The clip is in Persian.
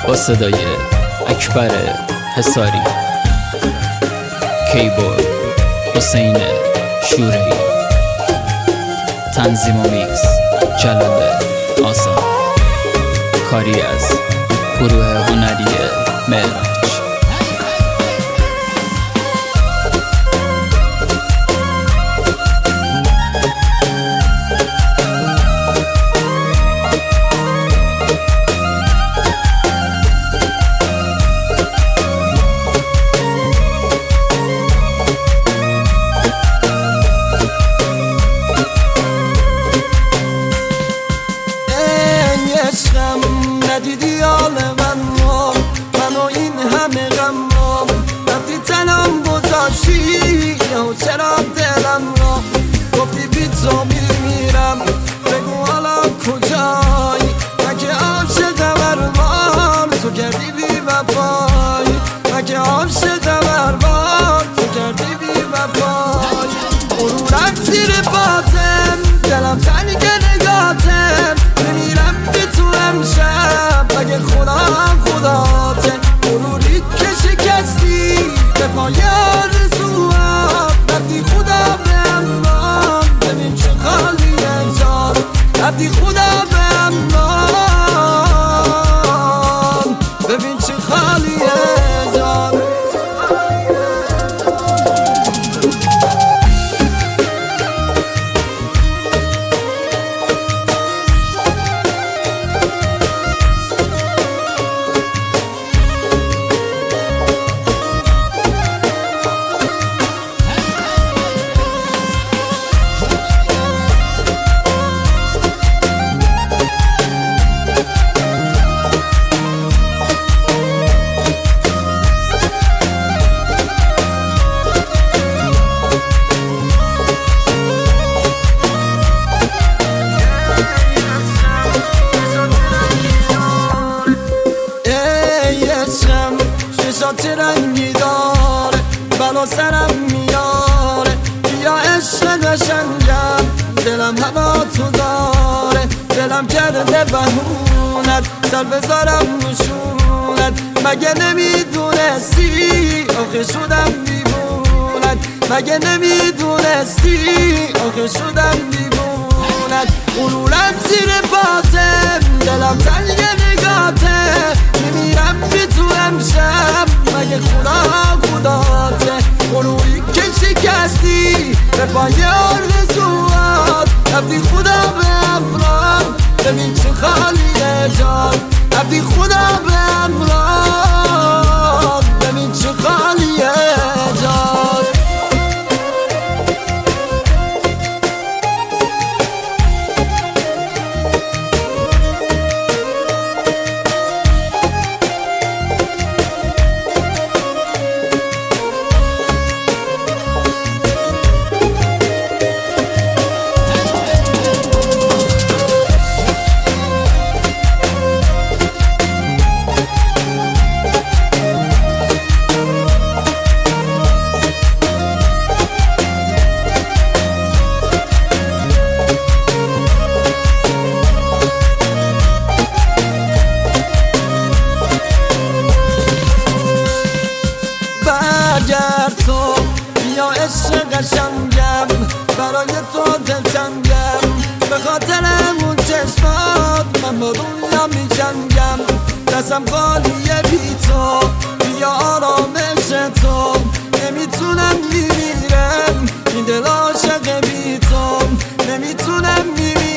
با صدای اکبر حصاری، کیبورد حسین شورهی، تنظیم و میکس جلال آسان، کاری از گروه هنری معراج. ندیدی حال منو این همه غم رو رفتی تنم گذاشتی چرا دلم رو گفتی بی تو میمیرم بگو حالا کجایی مگه عاشقم ارمان تو کردی بی وفایی مگه عاشقم ارمان تو کردی بی وفایی غرورم زیر باتم دلم تنگ نگاتم میمیرم بی تو امشب مگه خودم خداته غروری که شکستی به پای آرزوام رفتی خدا به امان ببین چه خالیه جان رفتی خدا به امان ببین چه خالیه جان چشات رنگی داره بلا سرم میاره بیا عشق قشنگم دلم هوا تو داره دلم کرده بهونت سر بذارم نشونت مگه نمیدونستی آخه شدم دیوونت مگه نمیدونستی آخه شدم دیوونت غرورم زیر پاتم دلم تنگ نگاته میمیرم بی تو امشب مگه خداته غروری که شکستی به پای آرزوات رفتی خدا به امران ببین چه خالیه جان رفتی خدا به امران ببین چه خالیه جان برگرد تو بیا عشق قشنگم برای تو دلتنگم به خاطر اون چشمات من با دنیا میجنگم دستم خالیه بی تو بیا آرامش تو نمیتونم میمیرم این دل عاشق بی تو نمیتونم میمیرم